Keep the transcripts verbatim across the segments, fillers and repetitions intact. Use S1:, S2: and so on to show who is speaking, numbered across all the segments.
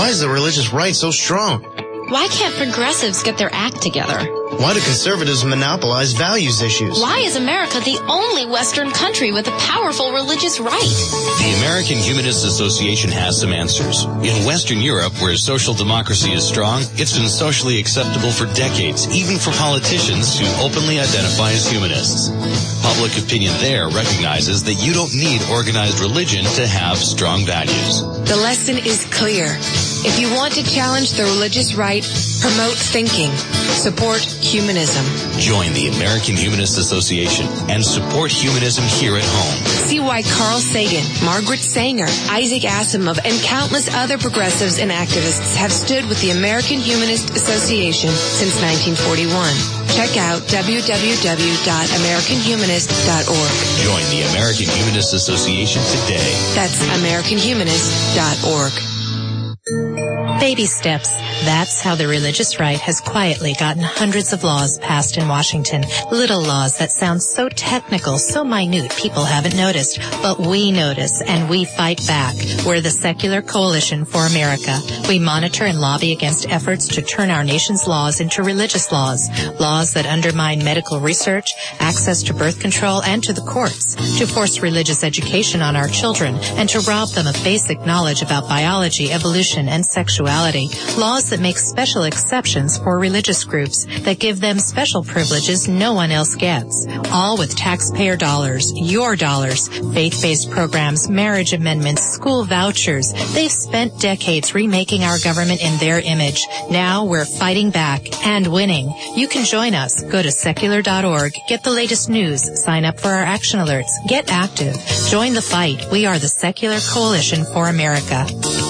S1: Why is the religious right so strong?
S2: Why can't progressives get their act together?
S1: Why do conservatives monopolize values issues?
S2: Why is America the only Western country with a powerful religious right?
S3: The American Humanist Association has some answers. In Western Europe, where social democracy is strong, it's been socially acceptable for decades, even for politicians who openly identify as humanists. Public opinion there recognizes that you don't need organized religion to have strong values.
S4: The lesson is clear. If you want to challenge the religious right, promote thinking. Support humanism.
S3: Join the American Humanist Association and support humanism here at home.
S4: See why Carl Sagan, Margaret Sanger, Isaac Asimov, and countless other progressives and activists have stood with the American Humanist Association since nineteen forty-one. Check out w w w dot american humanist dot org.
S3: Join the American Humanist Association today.
S4: That's american humanist dot org.
S5: Baby steps. That's how the religious right has quietly gotten hundreds of laws passed in Washington. Little laws that sound so technical, so minute, people haven't noticed. But we notice, and we fight back. We're the Secular Coalition for America. We monitor and lobby against efforts to turn our nation's laws into religious laws. Laws that undermine medical research, access to birth control, and to the courts. To force religious education on our children, and to rob them of basic knowledge about biology, evolution, and sexuality. Laws that make special exceptions for religious groups, that give them special privileges no one else gets. All with taxpayer dollars, your dollars. Faith-based programs, marriage amendments, school vouchers. They've spent decades remaking our government in their image. Now we're fighting back and winning. You can join us. Go to secular dot org. Get the latest news. Sign up for our action alerts. Get active. Join the fight. We are the Secular Coalition for America.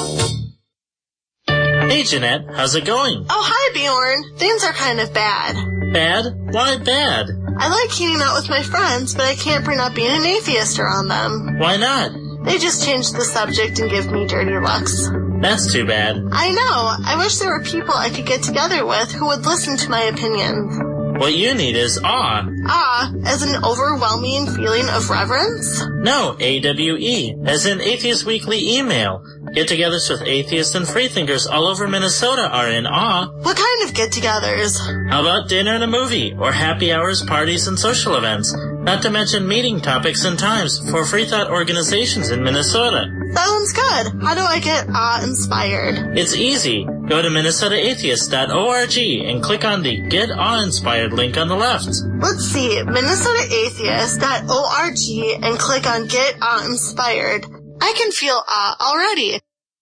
S6: Hey, Jeanette, how's it going?
S7: Oh, hi, Bjorn. Things are kind of bad.
S6: Bad? Why bad?
S7: I like hanging out with my friends, but I can't bring up being an atheist around them.
S6: Why not?
S7: They just changed the subject and give me dirty looks.
S6: That's too bad.
S7: I know. I wish there were people I could get together with who would listen to my opinions.
S6: What you need is awe.
S7: Ah, as an overwhelming feeling of reverence?
S6: No, A W E, as in Atheist Weekly Email. Get-togethers with atheists and freethinkers all over Minnesota are in awe.
S7: What kind of get-togethers?
S6: How about dinner and a movie, or happy hours, parties, and social events? Not to mention meeting topics and times for free thought organizations in Minnesota.
S7: Sounds good. How do I get awe-inspired?
S6: It's easy. Go to minnesota atheist dot org and click on the Get Awe-Inspired link on the left.
S7: Let's see, minnesota atheist dot org and click on Get Awe-Inspired. I can feel awe already.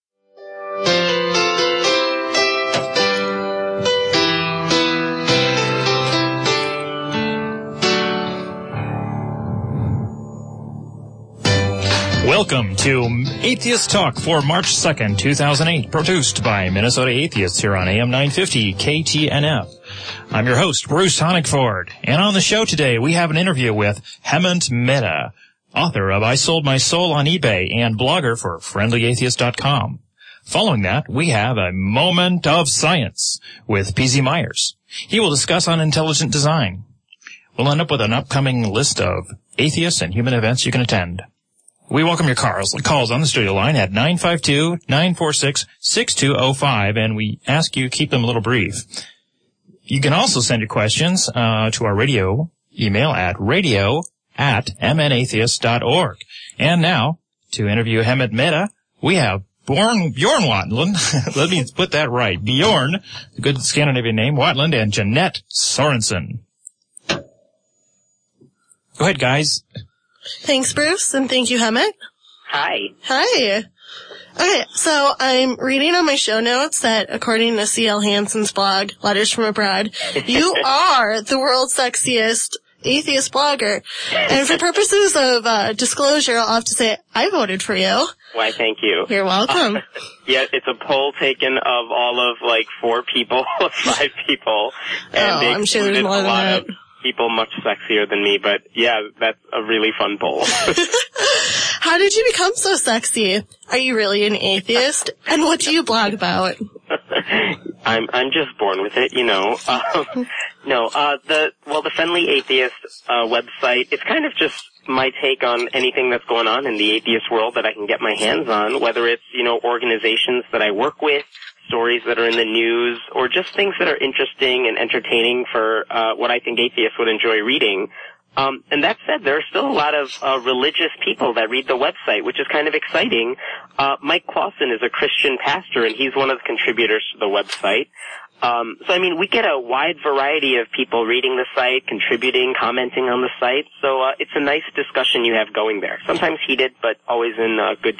S8: Welcome to Atheist Talk for March second, two thousand eight, produced by Minnesota Atheists here on A M nine fifty K T N F. I'm your host, Bruce Honigford, and on the show today we have an interview with Hemant Mehta, author of I Sold My Soul on eBay and blogger for friendly atheist dot com. Following that, we have a Moment of Science with P Z Myers. He will discuss on intelligent design. We'll end up with an upcoming list of atheist and human events you can attend. We welcome your calls, calls on the studio line at nine five two, nine four six, six two zero five, and we ask you keep them a little brief. You can also send your questions uh, to our radio email at radio at m n atheist dot org. And now, to interview Hemant Mehta, we have Bjorn, Bjorn Watland. Let me put that right. Bjorn, a good Scandinavian name, Watland, and Jeanette Sorensen. Go ahead, guys.
S7: Thanks, Bruce, and thank you, Hemant.
S9: Hi.
S7: Hi. Okay, so I'm reading on my show notes that, according to C L Hansen's blog, Letters from Abroad, you are the world's sexiest atheist blogger. And for purposes of uh, disclosure, I'll have to say I voted for you.
S9: Why, thank you.
S7: You're welcome.
S9: Uh, yeah, it's a poll taken of all of, like, four people, five people. And
S7: oh,
S9: they
S7: I'm sure there's
S9: included
S7: more
S9: a
S7: than
S9: lot
S7: that.
S9: of people much sexier than me, but yeah, that's a really fun poll.
S7: How did you become so sexy? Are you really an atheist? And what do you blog about?
S9: I'm I'm just born with it, you know. Um, no, uh, the well, the Friendly Atheist uh, website. It's kind of just my take on anything that's going on in the atheist world that I can get my hands on, whether it's, you know, organizations that I work with, stories that are in the news, or just things that are interesting and entertaining for uh, what I think atheists would enjoy reading. Um, and that said, there are still a lot of uh, religious people that read the website, which is kind of exciting. Uh, Mike Clausen is a Christian pastor, and he's one of the contributors to the website. Um, so, I mean, we get a wide variety of people reading the site, contributing, commenting on the site. So uh, it's a nice discussion you have going there. Sometimes heated, but always in uh, good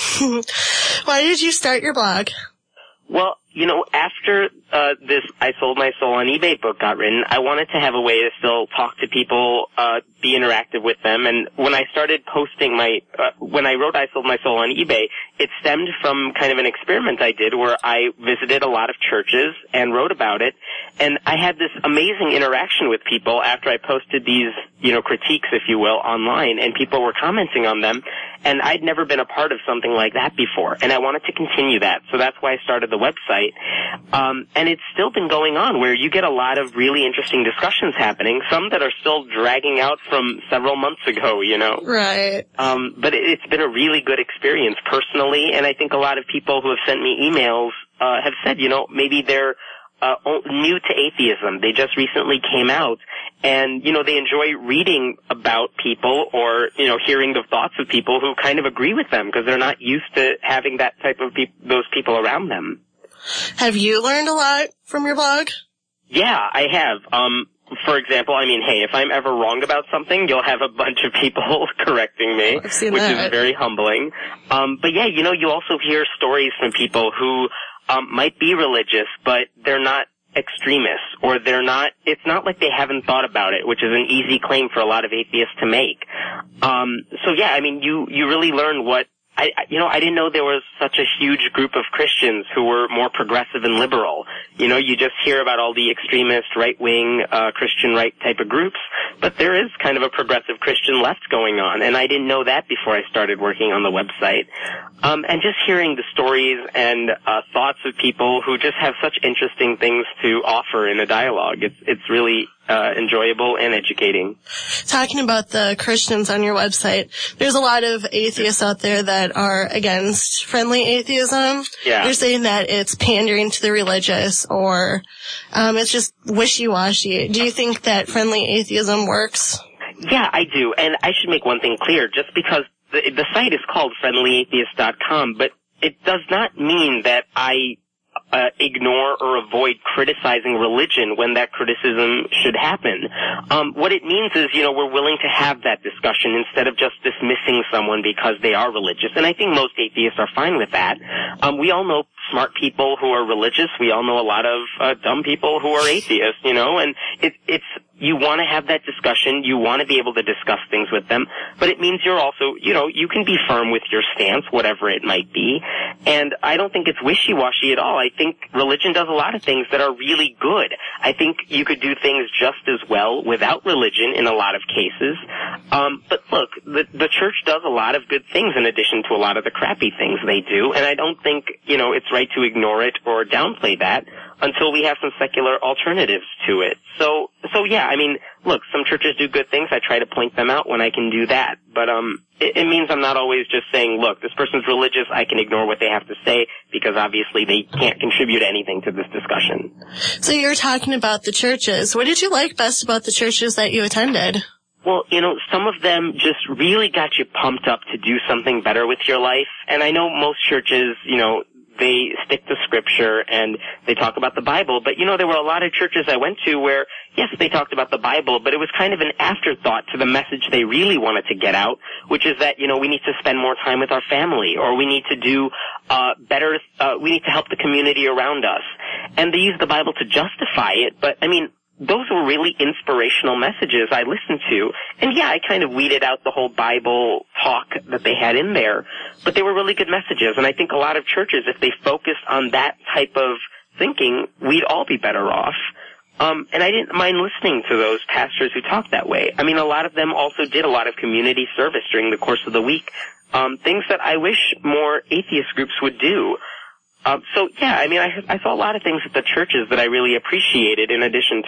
S9: taste.
S7: Why did you start your blog?
S9: Well, you know, after uh this I Sold My Soul on eBay book got written, I wanted to have a way to still talk to people, uh be interactive with them. And when I started posting my, uh, when I wrote I Sold My Soul on eBay, it stemmed from kind of an experiment I did where I visited a lot of churches and wrote about it. And I had this amazing interaction with people after I posted these, you know, critiques, if you will, online, and people were commenting on them. And I'd never been a part of something like that before, and I wanted to continue that. So that's why I started the website. Um, and it's still been going on, where you get a lot of really interesting discussions happening, some that are still dragging out from several months ago, you know.
S7: Right.
S9: Um, but it, it's been a really good experience personally, and I think a lot of people who have sent me emails uh, have said, you know, maybe they're Uh, new to atheism. They just recently came out, and, you know, they enjoy reading about people or, you know, hearing the thoughts of people who kind of agree with them because they're not used to having that type of pe- those people around them.
S7: Have you learned a lot from your blog?
S9: Yeah, I have. Um, for example, I mean, hey, if I'm ever wrong about something, you'll have a bunch of people correcting me,
S7: I've seen
S9: which
S7: that.
S9: is very humbling. Um, but yeah, you know, you also hear stories from people who Um, might be religious, but they're not extremists, or they're not, it's not like they haven't thought about it, which is an easy claim for a lot of atheists to make. Um, so yeah, I mean, you, you really learn what, I, I, you know, I didn't know there was such a huge group of Christians who were more progressive and liberal. You know, you just hear about all the extremist, right-wing, uh, Christian right type of groups, but there is kind of a progressive Christian left going on, and I didn't know that before I started working on the website. Um, and just hearing the stories and uh, thoughts of people who just have such interesting things to offer in a dialogue, it's, it's really uh, enjoyable and educating.
S7: Talking about the Christians on your website, there's a lot of atheists out there that are against friendly atheism.
S9: Yeah.
S7: They're saying that it's pandering to the religious, or um, it's just wishy-washy. Do you think that friendly atheism works?
S9: Yeah, I do. And I should make one thing clear, just because the, the site is called friendly atheist dot com, but it does not mean that I Uh, ignore or avoid criticizing religion when that criticism should happen. Um, what it means is, you know, we're willing to have that discussion instead of just dismissing someone because they are religious. And I think most atheists are fine with that. Um, we all know smart people who are religious. We all know a lot of uh, dumb people who are atheists, you know, and it, it's, you want to have that discussion. You want to be able to discuss things with them, but it means you're also, you know, you can be firm with your stance, whatever it might be. And I don't think it's wishy-washy at all. I think religion does a lot of things that are really good. I think you could do things just as well without religion in a lot of cases. Um, but look, the, the church does a lot of good things in addition to a lot of the crappy things they do, and I don't think, you know, it's right to ignore it or downplay that until we have some secular alternatives to it. So, so yeah, I mean, look, some churches do good things. I try to point them out when I can do that. But, um, it, it means I'm not always just saying, look, this person's religious, I can ignore what they have to say, because obviously they can't contribute anything to this discussion.
S7: So you're talking about the churches. What did you like best about the churches that you attended?
S9: Well, you know, some of them just really got you pumped up to do something better with your life. And I know most churches, you know, they stick to scripture and they talk about the Bible, but you know, there were a lot of churches I went to where, yes, they talked about the Bible, but it was kind of an afterthought to the message they really wanted to get out, which is that, you know, we need to spend more time with our family, or we need to do uh better, uh we need to help the community around us. And they use the Bible to justify it, but I mean, those were really inspirational messages I listened to. And yeah, I kind of weeded out the whole Bible talk that they had in there, but they were really good messages. And I think a lot of churches, if they focused on that type of thinking, we'd all be better off. Um, and I didn't mind listening to those pastors who talked that way. I mean, a lot of them also did a lot of community service during the course of the week, um, things that I wish more atheist groups would do. Um, so yeah, I mean, I, I saw a lot of things at the churches that I really appreciated in addition to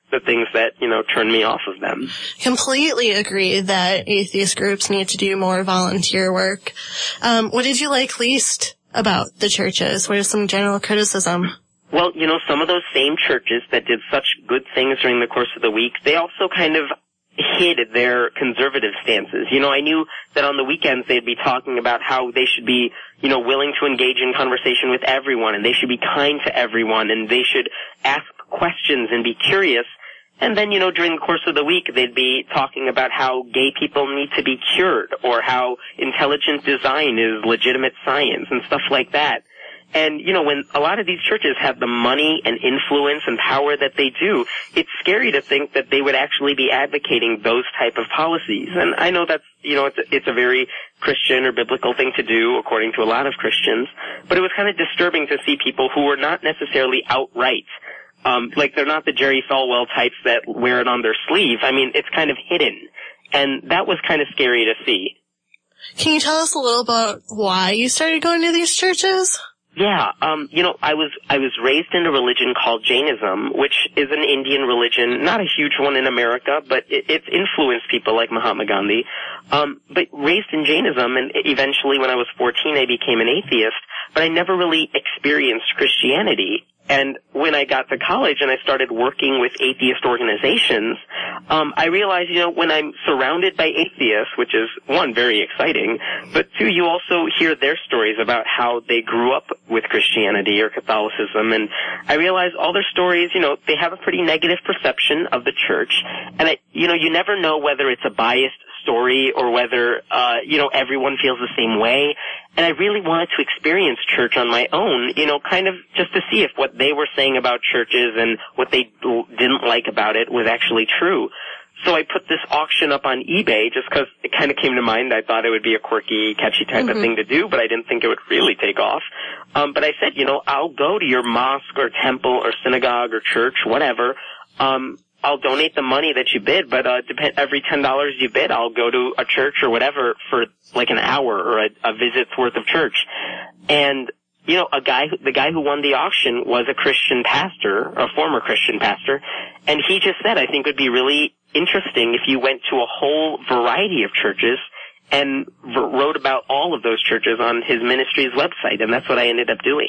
S9: the things that, you know, turn me off of them.
S7: Completely agree that atheist groups need to do more volunteer work. Um, what did you like least about the churches? What is some general criticism?
S9: Well, you know, some of those same churches that did such good things during the course of the week, they also kind of hid their conservative stances. You know, I knew that on the weekends they'd be talking about how they should be, you know, willing to engage in conversation with everyone, and they should be kind to everyone, and they should ask questions and be curious. And then, you know, during the course of the week, they'd be talking about how gay people need to be cured, or how intelligent design is legitimate science and stuff like that. And, you know, when a lot of these churches have the money and influence and power that they do, it's scary to think that they would actually be advocating those type of policies. And I know that's, you know, it's a, it's a very Christian or biblical thing to do, according to a lot of Christians, but it was kind of disturbing to see people who were not necessarily outright, um, like they're not the Jerry Falwell types that wear it on their sleeve. I mean, it's kind of hidden. And that was kind of scary to see.
S7: Can you tell us a little about why you started going to these churches?
S9: Yeah, um, you know, I was, I was raised in a religion called Jainism, which is an Indian religion, not a huge one in America, but it, it's influenced people like Mahatma Gandhi. Um, but raised in Jainism, and eventually when I was fourteen, I became an atheist, but I never really experienced Christianity. And when I got to college and I started working with atheist organizations, um, I realized, you know, when I'm surrounded by atheists, which is, one, very exciting, but two, you also hear their stories about how they grew up with Christianity or Catholicism, and I realized all their stories, you know, they have a pretty negative perception of the church, and I, you know, you never know whether it's a biased story or whether, uh, you know, everyone feels the same way. And I really wanted to experience church on my own, you know, kind of just to see if what they were saying about churches and what they didn't like about it was actually true. So I put this auction up on eBay just because it kind of came to mind. I thought it would be a quirky, catchy type mm-hmm. of thing to do, but I didn't think it would really take off. Um, but I said, you know, I'll go to your mosque or temple or synagogue or church, whatever. Um, I'll donate the money that you bid, but uh, depend, every ten dollars you bid, I'll go to a church or whatever for like an hour or a, a visit's worth of church. And, you know, a guy, the guy who won the auction was a Christian pastor, a former Christian pastor, and he just said, I think it would be really interesting if you went to a whole variety of churches and v- wrote about all of those churches on his ministry's website, and that's what I ended up doing.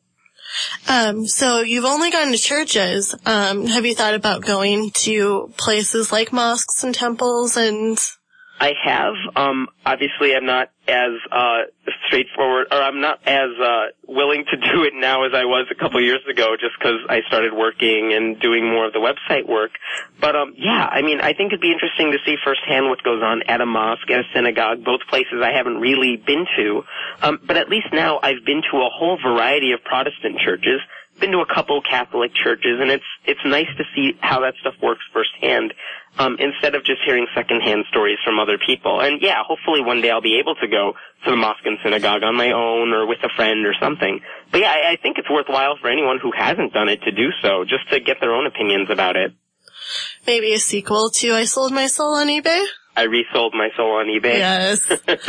S7: Um, so you've only gone to churches. Um, have you thought about going to places like mosques and temples and...
S9: I have. Um, obviously I'm not as, uh, straightforward, or I'm not as, uh, willing to do it now as I was a couple years ago just because I started working and doing more of the website work. But, um, yeah, I mean, I think it'd be interesting to see firsthand what goes on at a mosque, at a synagogue, both places I haven't really been to. Um, but at least now I've been to a whole variety of Protestant churches, been to a couple Catholic churches, and it's, it's nice to see how that stuff works firsthand. Um, instead of just hearing secondhand stories from other people. And yeah, hopefully one day I'll be able to go to the mosque and synagogue on my own or with a friend or something. But yeah, I, I think it's worthwhile for anyone who hasn't done it to do so, just to get their own opinions about it.
S7: Maybe a sequel to I Sold My Soul on eBay?
S9: I resold my soul on eBay.
S7: Yes.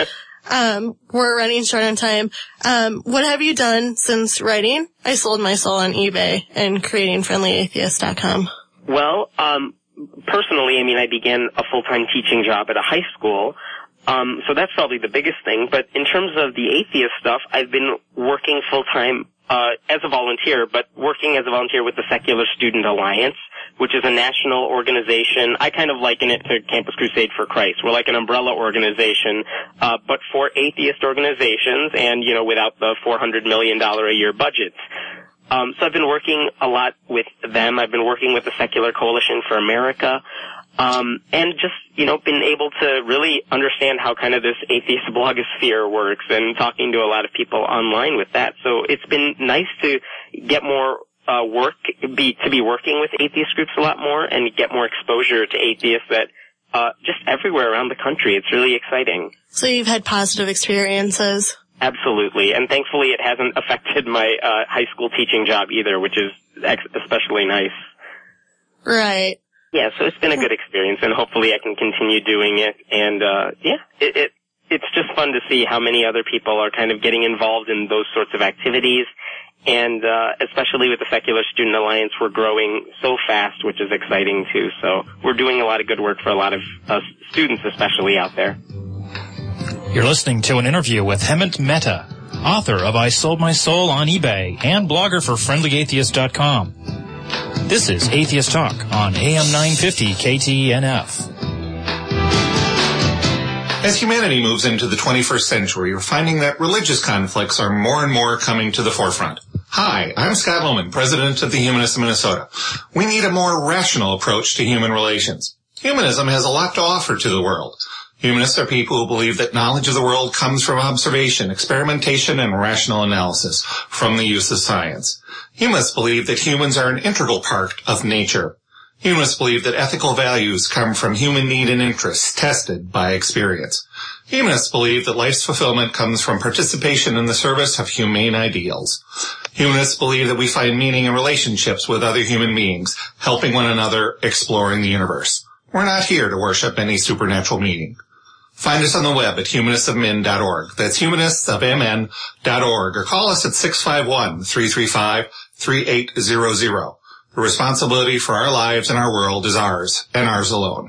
S7: um, we're running short on time. Um, what have you done since writing I Sold My Soul on eBay and creating friendly atheist dot com?
S9: Well, um, personally, I mean, I began a full-time teaching job at a high school, um, so that's probably the biggest thing. But in terms of the atheist stuff, I've been working full-time uh, as a volunteer, but working as a volunteer with the Secular Student Alliance, which is a national organization. I kind of liken it to Campus Crusade for Christ. We're like an umbrella organization, uh, but for atheist organizations and, you know, without the four hundred million dollars a year budgets. Um, so I've been working a lot with them. I've been working with the Secular Coalition for America, um, and just, you know, been able to really understand how kind of this atheist blogosphere works and talking to a lot of people online with that. So it's been nice to get more uh, work, be, to be working with atheist groups a lot more and get more exposure to atheists that uh, just everywhere around the country. It's really exciting.
S7: So you've had positive experiences?
S9: Absolutely, and thankfully it hasn't affected my uh, high school teaching job either, which is ex- especially nice.
S7: Right.
S9: Yeah, so it's been a good experience, and hopefully I can continue doing it. And uh, yeah, it, it it's just fun to see how many other people are kind of getting involved in those sorts of activities. And uh, especially with the Secular Student Alliance, we're growing so fast, which is exciting too. So we're doing a lot of good work for a lot of uh, students, especially out there.
S8: You're listening to an interview with Hemant Mehta, author of I Sold My Soul on eBay and blogger for friendly atheist dot com. This is Atheist Talk on A M nine fifty K T N F.
S10: As humanity moves into the twenty-first century, we're finding that religious conflicts are more and more coming to the forefront. Hi, I'm Scott Lohman, president of the Humanists of Minnesota. We need a more rational approach to human relations. Humanism has a lot to offer to the world. Humanists are people who believe that knowledge of the world comes from observation, experimentation, and rational analysis from the use of science. Humanists believe that humans are an integral part of nature. Humanists believe that ethical values come from human need and interests tested by experience. Humanists believe that life's fulfillment comes from participation in the service of humane ideals. Humanists believe that we find meaning in relationships with other human beings, helping one another, exploring the universe. We're not here to worship any supernatural meaning. Find us on the web at humanists of min dot org. That's humanists of m n dot org, or call us at six five one, three three five, three eight zero zero. The responsibility for our lives and our world is ours, and ours alone.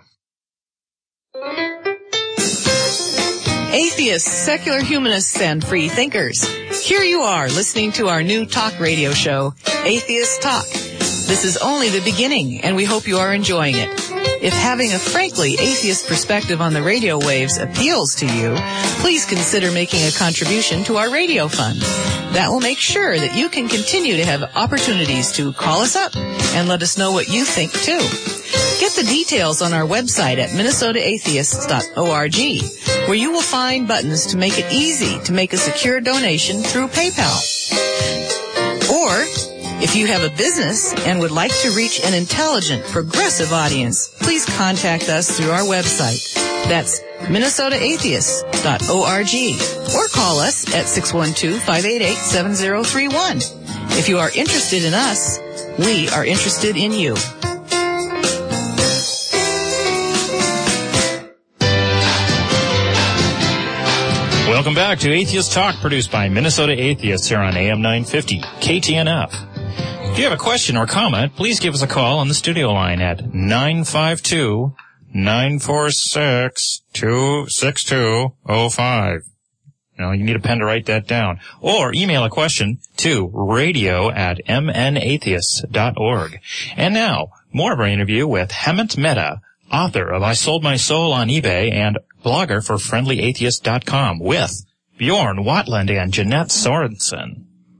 S11: Atheists, secular humanists, and free thinkers. Here you are listening to our new talk radio show, Atheist Talk. This is only the beginning, and we hope you are enjoying it. If having a frankly atheist perspective on the radio waves appeals to you, please consider making a contribution to our radio fund. That will make sure that you can continue to have opportunities to call us up and let us know what you think too. Get the details on our website at minnesota atheists dot org, where you will find buttons to make it easy to make a secure donation through PayPal. Or, if you have a business and would like to reach an intelligent, progressive audience, please contact us through our website. That's minnesota atheists dot org, or call us at six one two, five eight eight, seven zero three one. If you are interested in us, we are interested in you.
S8: Welcome back to Atheist Talk, produced by Minnesota Atheists here on A M nine fifty K T N F. If you have a question or comment, please give us a call on the studio line at nine five two, nine four six, two six two zero five. Now, you need a pen to write that down. Or email a question to radio at m n atheists dot org. And now, more of our interview with Hemant Mehta, author of I Sold My Soul on eBay and blogger for friendly atheist dot com, with Bjorn Watland and Jeanette Sorensen.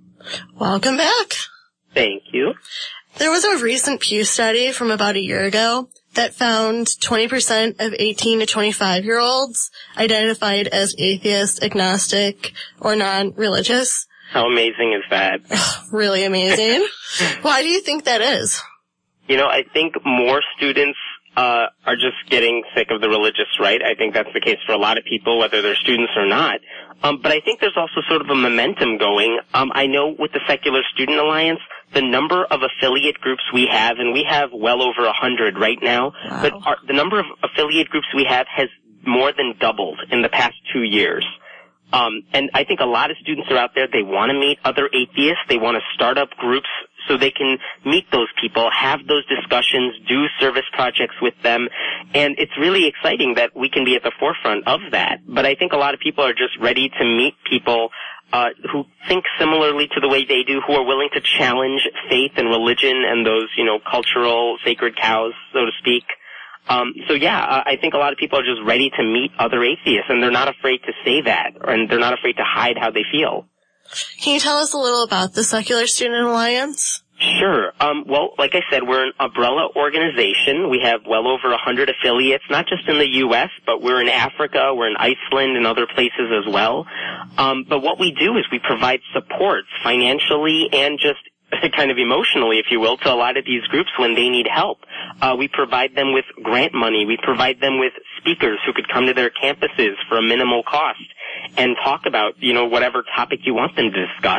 S7: Welcome back.
S9: Thank you.
S7: There was a recent Pew study from about a year ago that found twenty percent of eighteen to twenty-five-year-olds identified as atheist, agnostic, or non-religious.
S9: How amazing is that?
S7: Really amazing. Why do you think that is?
S9: You know, I think more students uh are just getting sick of the religious right. I think that's the case for a lot of people, whether they're students or not. Um, but I think there's also sort of a momentum going. Um, I know with the Secular Student Alliance, the number of affiliate groups we have, and we have well over a hundred right now, wow. but our, the number of affiliate groups we have has more than doubled in the past two years. Um, and I think a lot of students are out there, they want to meet other atheists, they want to start up groups so they can meet those people, have those discussions, do service projects with them, and it's really exciting that we can be at the forefront of that. But I think a lot of people are just ready to meet people uh who think similarly to the way they do, who are willing to challenge faith and religion and those, you know, cultural sacred cows, so to speak. Um, so yeah, uh, I think a lot of people are just ready to meet other atheists, and they're not afraid to say that, and they're not afraid to hide how they feel.
S7: Can you tell us a little about the Secular Student Alliance?
S9: Sure. Um, well, like I said, we're an umbrella organization. We have well over a hundred affiliates, not just in the U S, but we're in Africa, we're in Iceland and other places as well. Um, but what we do is we provide support financially and just kind of emotionally, if you will, to a lot of these groups when they need help. Uh, we provide them with grant money. We provide them with speakers who could come to their campuses for a minimal cost and talk about, you know, whatever topic you want them to discuss.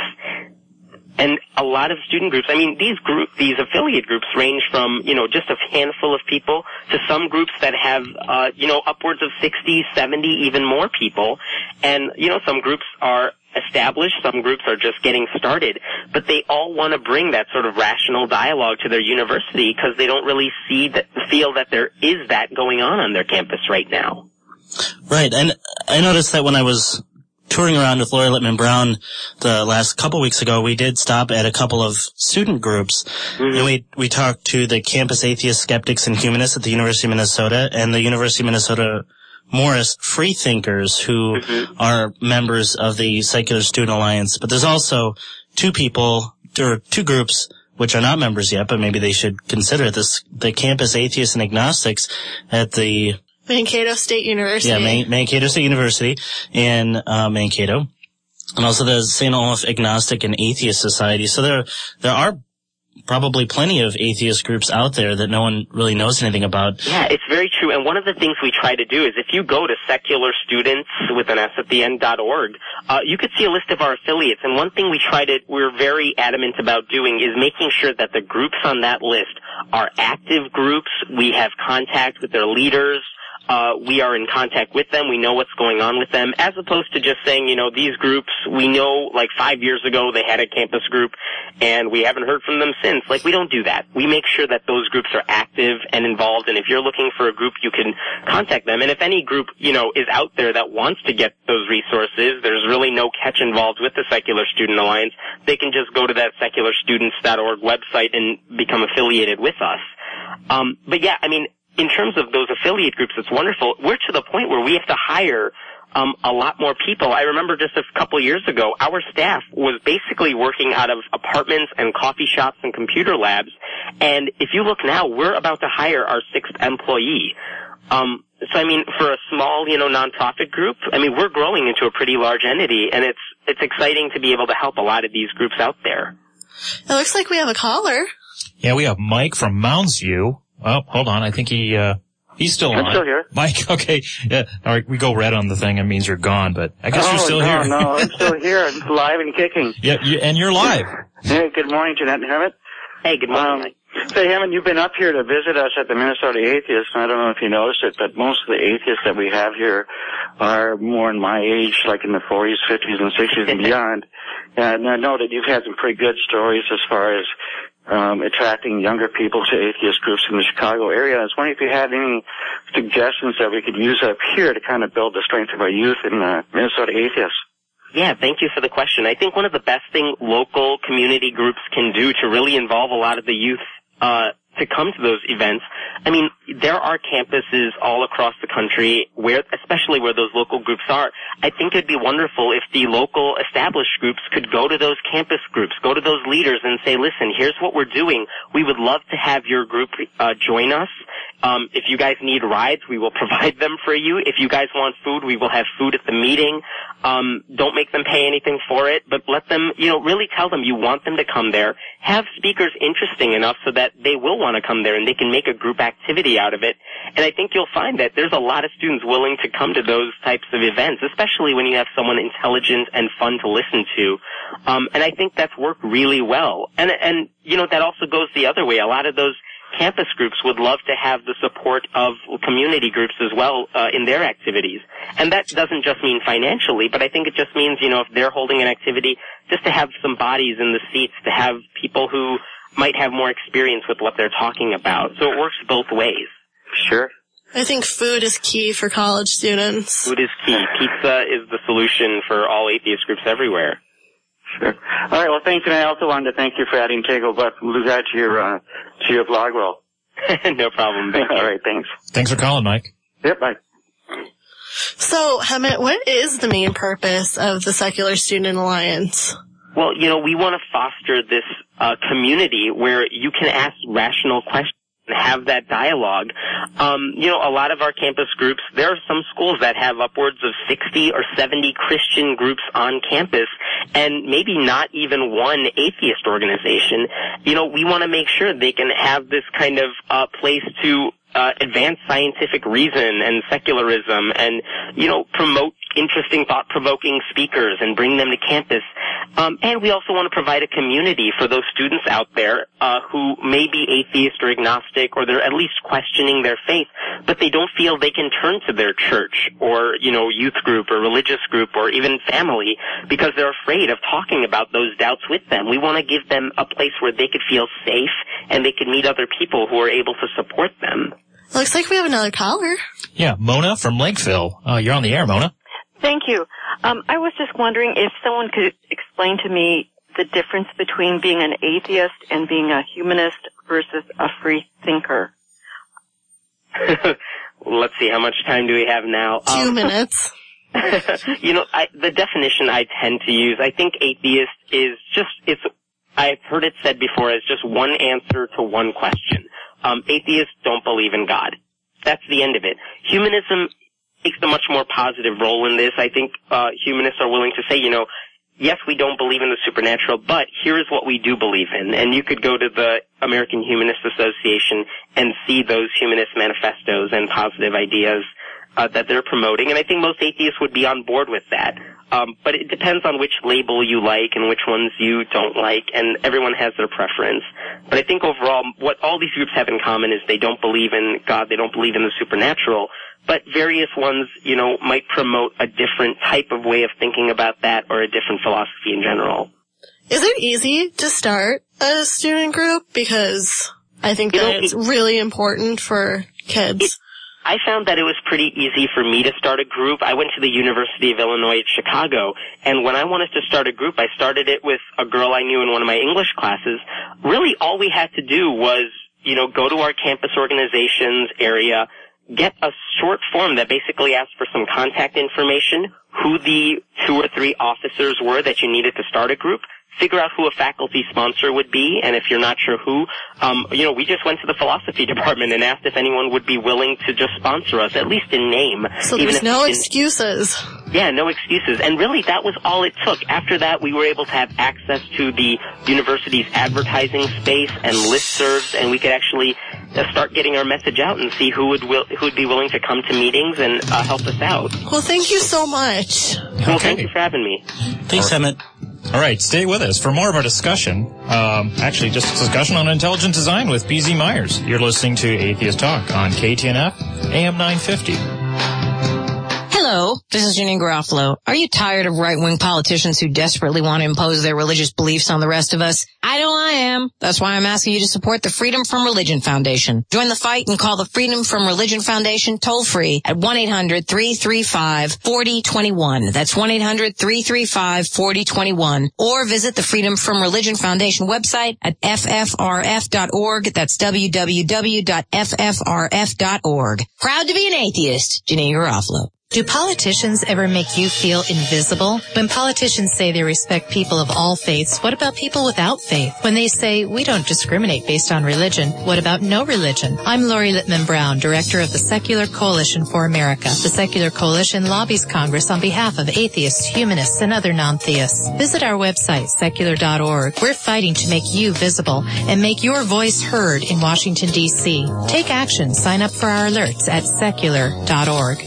S9: And a lot of student groups, I mean, these group, these affiliate groups range from, you know, just a handful of people to some groups that have, uh, you know, upwards of sixty, seventy, even more people. And, you know, some groups are established. Some groups are just getting started. But they all want to bring that sort of rational dialogue to their university because they don't really see that, feel that there is that going on on their campus right now.
S12: Right. And I noticed that when I was touring around with Lori Littman Brown the last couple weeks ago, we did stop at a couple of student groups. Mm-hmm. And we, we talked to the Campus Atheist Skeptics and Humanists at the University of Minnesota and the University of Minnesota Morris Freethinkers, who mm-hmm. are members of the Secular Student Alliance. But there's also two people, there are two groups which are not members yet, but maybe they should consider this, the Campus Atheists and Agnostics at the
S7: Mankato State University.
S12: Yeah, Man- Mankato State University in uh, Mankato. And also the Saint Olaf Agnostic and Atheist Society. So there there are probably plenty of atheist groups out there that no one really knows anything about.
S9: Yeah, it's very true. And one of the things we try to do is if you go to secular students with an S at the end dot org, uh, you could see a list of our affiliates. And one thing we try to, we're very adamant about doing is making sure that the groups on that list are active groups. We have contact with their leaders. Uh, we are in contact with them. We know what's going on with them, as opposed to just saying, you know, these groups, we know like five years ago they had a campus group and we haven't heard from them since. Like, we don't do that. We make sure that those groups are active and involved, and if you're looking for a group, you can contact them. And if any group, you know, is out there that wants to get those resources, there's really no catch involved with the Secular Student Alliance. They can just go to that secular students dot org website and become affiliated with us. Um, but yeah, I mean, in terms of those affiliate groups, it's wonderful. We're to the point where we have to hire um, a lot more people. I remember just a couple of years ago, our staff was basically working out of apartments and coffee shops and computer labs. And if you look now, we're about to hire our sixth employee. Um, so, I mean, for a small, you know, nonprofit group, I mean, we're growing into a pretty large entity, and it's it's exciting to be able to help a lot of these groups out there.
S7: It looks like we have a caller.
S8: Yeah, we have Mike from Mounds View. Oh, hold on. I think he, uh, he's still on.
S13: I'm still here.
S8: Mike, okay. Yeah. All right. We go red on the thing. It means you're gone, but I guess
S13: oh,
S8: you're still
S13: no,
S8: here.
S13: No, no, I'm still here. I'm live and kicking.
S8: Yeah, you, and you're live.
S13: Hey, good morning, Jeanette and Hammett.
S9: Hey, good morning.
S13: Um, say, Hammett, you've been up here to visit us at the Minnesota Atheists, and I don't know if you noticed it, but most of the atheists that we have here are more in my age, like in the forties, fifties, and sixties and beyond. And I know that you've had some pretty good stories as far as Um, attracting younger people to atheist groups in the Chicago area. I was wondering if you had any suggestions that we could use up here to kind of build the strength of our youth in uh, Minnesota atheists.
S9: Yeah, thank you for the question. I think one of the best things local community groups can do to really involve a lot of the youth uh to come to those events, I mean, there are campuses all across the country where, especially where those local groups are. I think it'd be wonderful if the local established groups could go to those campus groups, go to those leaders and say, listen, here's what we're doing. We would love to have your group uh, join us. Um, if you guys need rides, we will provide them for you. If you guys want food, we will have food at the meeting. Um, don't make them pay anything for it, but let them, you know, really tell them you want them to come there. Have speakers interesting enough so that they will want to come there and they can make a group activity out of it. And I think you'll find that there's a lot of students willing to come to those types of events, especially when you have someone intelligent and fun to listen to. Um, and I think that's worked really well. And, and, you know, that also goes the other way. A lot of those campus groups would love to have the support of community groups as well uh, in their activities. And that doesn't just mean financially, but I think it just means, you know, if they're holding an activity, just to have some bodies in the seats, to have people who might have more experience with what they're talking about. So it works both ways.
S13: Sure.
S7: I think food is key for college students.
S9: Food is key. Pizza is the solution for all atheist groups everywhere.
S13: Sure. All right. Well, thanks, and I also wanted to thank you for adding Tego Butt from Blue Guy to your uh, to your blog roll.
S9: No problem. Thank you.
S13: All right. Thanks.
S8: Thanks for calling, Mike.
S13: Yep. Bye.
S7: So, Hammett, what is the main purpose of the Secular Student Alliance?
S9: Well, you know, we want to foster this uh, community where you can ask rational questions and have that dialogue. Um, you know, a lot of our campus groups, there are some schools that have upwards of sixty or seventy Christian groups on campus and maybe not even one atheist organization. You know, we want to make sure they can have this kind of uh, place to uh, advance scientific reason and secularism and, you know, promote interesting, thought-provoking speakers and bring them to campus. Um, and we also want to provide a community for those students out there uh, who may be atheist or agnostic, or they're at least questioning their faith, but they don't feel they can turn to their church or, you know, youth group or religious group or even family because they're afraid of talking about those doubts with them. We want to give them a place where they could feel safe and they could meet other people who are able to support them.
S7: Looks like we have another caller.
S8: Yeah, Mona from Lakeville. Uh, you're on the air, Mona.
S14: Thank you. Um, I was just wondering if someone could explain to me the difference between being an atheist and being a humanist versus a free thinker.
S9: Let's see, how much time do we have now?
S7: Two
S9: um,
S7: minutes.
S9: You know, I, the definition I tend to use, I think atheist is just, it's, I've heard it said before as just one answer to one question. Um, atheists don't believe in God. That's the end of it. Humanism takes a much more positive role in this. I think uh humanists are willing to say, you know, yes, we don't believe in the supernatural, but here is what we do believe in. And you could go to the American Humanist Association and see those humanist manifestos and positive ideas uh, that they're promoting. And I think most atheists would be on board with that. Um, but it depends on which label you like and which ones you don't like, and everyone has their preference. But I think overall, what all these groups have in common is they don't believe in God, they don't believe in the supernatural, but various ones, you know, might promote a different type of way of thinking about that or a different philosophy in general.
S7: Is it easy to start a student group? Because I think
S9: You
S7: that
S9: know,
S7: it's
S9: it-
S7: really important for kids.
S9: It, I found that it was pretty easy for me to start a group. I went to the University of Illinois at Chicago, and when I wanted to start a group, I started it with a girl I knew in one of my English classes. Really, all we had to do was, you know, go to our campus organizations area, get a short form that basically asked for some contact information, who the two or three officers were that you needed to start a group, figure out who a faculty sponsor would be, and if you're not sure who, um, you know, we just went to the philosophy department and asked if anyone would be willing to just sponsor us, at least in name.
S7: So
S9: even
S7: there's
S9: if
S7: no
S9: we didn't-
S7: excuses.
S9: Yeah, no excuses. And really, that was all it took. After that, we were able to have access to the university's advertising space and listservs, and we could actually uh, start getting our message out and see who would will, who would be willing to come to meetings and uh, help us out.
S7: Well, thank you so much.
S9: Well, thank you for having me.
S12: Thanks, Emmett.
S8: All right, stay with us for more of our discussion. Um, actually, just a discussion on intelligent design with B Z Myers. You're listening to Atheist Talk on K T N F, A M nine fifty.
S15: Hello, this is Janine Garofalo. Are you tired of right-wing politicians who desperately want to impose their religious beliefs on the rest of us? I know I am. That's why I'm asking you to support the Freedom from Religion Foundation. Join the fight and call the Freedom from Religion Foundation toll-free at one eight hundred three three five four zero two one. That's one eight hundred three three five four zero two one. Or visit the Freedom from Religion Foundation website at f f r f dot org. That's w w w dot f f r f dot org. Proud to be an atheist, Janine Garofalo.
S5: Do politicians ever make you feel invisible? When politicians say they respect people of all faiths, what about people without faith? When they say we don't discriminate based on religion, what about no religion? I'm Lori Littman Brown, director of the Secular Coalition for America. The Secular Coalition lobbies Congress on behalf of atheists, humanists, and other non-theists. Visit our website, secular dot org. We're fighting to make you visible and make your voice heard in Washington, D C. Take action. Sign up for our alerts at secular dot org.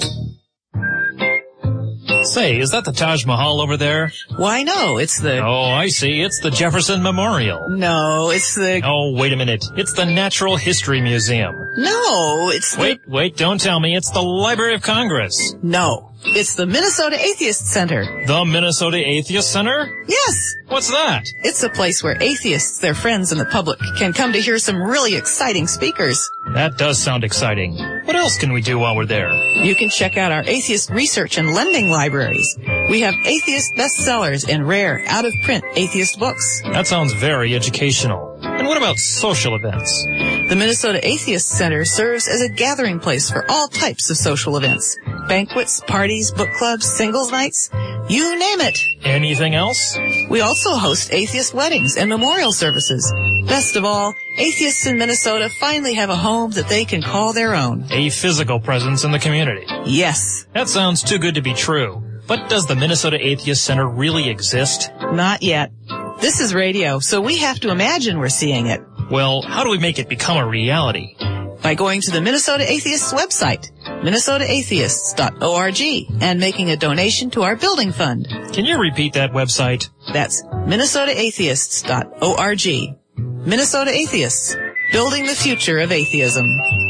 S8: Say, is that the Taj Mahal over there?
S11: Why, no, it's the...
S8: Oh, I see. It's the Jefferson Memorial.
S11: No, it's the...
S8: Oh, wait a minute. It's the Natural History Museum.
S11: No, it's the...
S8: Wait, wait, don't tell me. It's the Library of Congress.
S11: No, it's the Minnesota Atheist Center.
S8: The Minnesota Atheist Center?
S11: Yes.
S8: What's that?
S11: It's a place where atheists, their friends, and the public can come to hear some really exciting speakers.
S8: That does sound exciting. What else can we do while we're there?
S11: You can check out our atheist research and lending libraries. We have atheist bestsellers and rare, out-of-print atheist books.
S8: That sounds very educational. And what about social events?
S11: The Minnesota Atheist Center serves as a gathering place for all types of social events. Banquets, parties, book clubs, singles nights, you name it.
S8: Anything else?
S11: We also host atheist weddings and memorial services. Best of all, atheists in Minnesota finally have a home that they can call their own.
S8: A physical presence in the community.
S11: Yes.
S8: That sounds too good to be true. But does the Minnesota Atheist Center really exist?
S11: Not yet. This is radio, so we have to imagine we're seeing it.
S8: Well, how do we make it become a reality?
S11: By by going to the Minnesota Atheists website, minnesota atheists dot org, and making a donation to our building fund.
S8: Can you repeat that website?
S11: That's minnesota atheists dot org. Minnesota Atheists, building the future of atheism.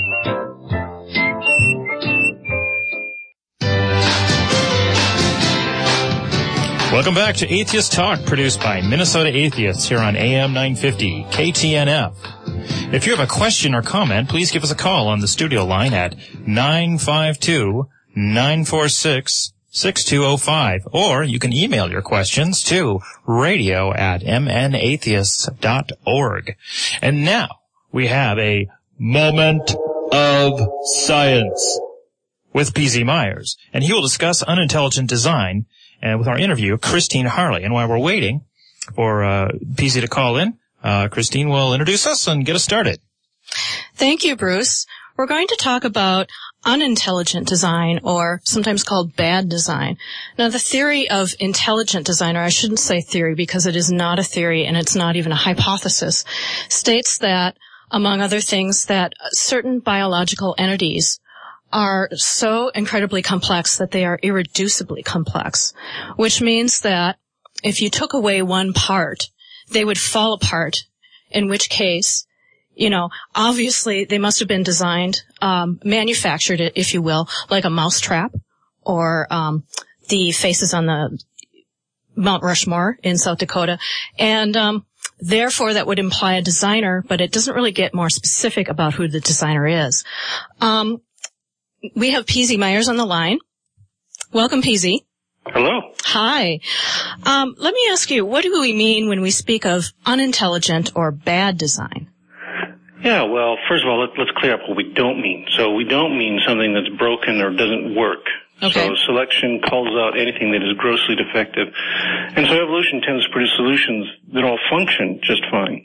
S8: Welcome back to Atheist Talk, produced by Minnesota Atheists here on A M nine fifty K T N F. If you have a question or comment, please give us a call on the studio line at nine five two, nine four six, six two zero five, or you can email your questions to radio at m n atheists dot org. And now we have a moment of science with P Z Myers, and he will discuss unintelligent design and with our interview, Christine Harley. And while we're waiting for uh, P Z to call in, uh, Christine will introduce us and get us started.
S16: Thank you, Bruce. We're going to talk about unintelligent design, or sometimes called bad design. Now, the theory of intelligent design, or I shouldn't say theory because it is not a theory and it's not even a hypothesis, states that, among other things, that certain biological entities are so incredibly complex that they are irreducibly complex, which means that if you took away one part, they would fall apart, in which case, you know, obviously they must have been designed, um, manufactured, if you will, like a mousetrap, or um, the faces on the Mount Rushmore in South Dakota. And um, therefore that would imply a designer, but it doesn't really get more specific about who the designer is. Um We have P Z Myers on the line. Welcome, P Z.
S17: Hello.
S16: Hi. Um, let me ask you, what do we mean when we speak of unintelligent or bad design?
S17: Yeah, well, first of all, let, let's clear up what we don't mean. So we don't mean something that's broken or doesn't work. Okay. So selection calls out anything that is grossly defective. And so evolution tends to produce solutions that all function just fine.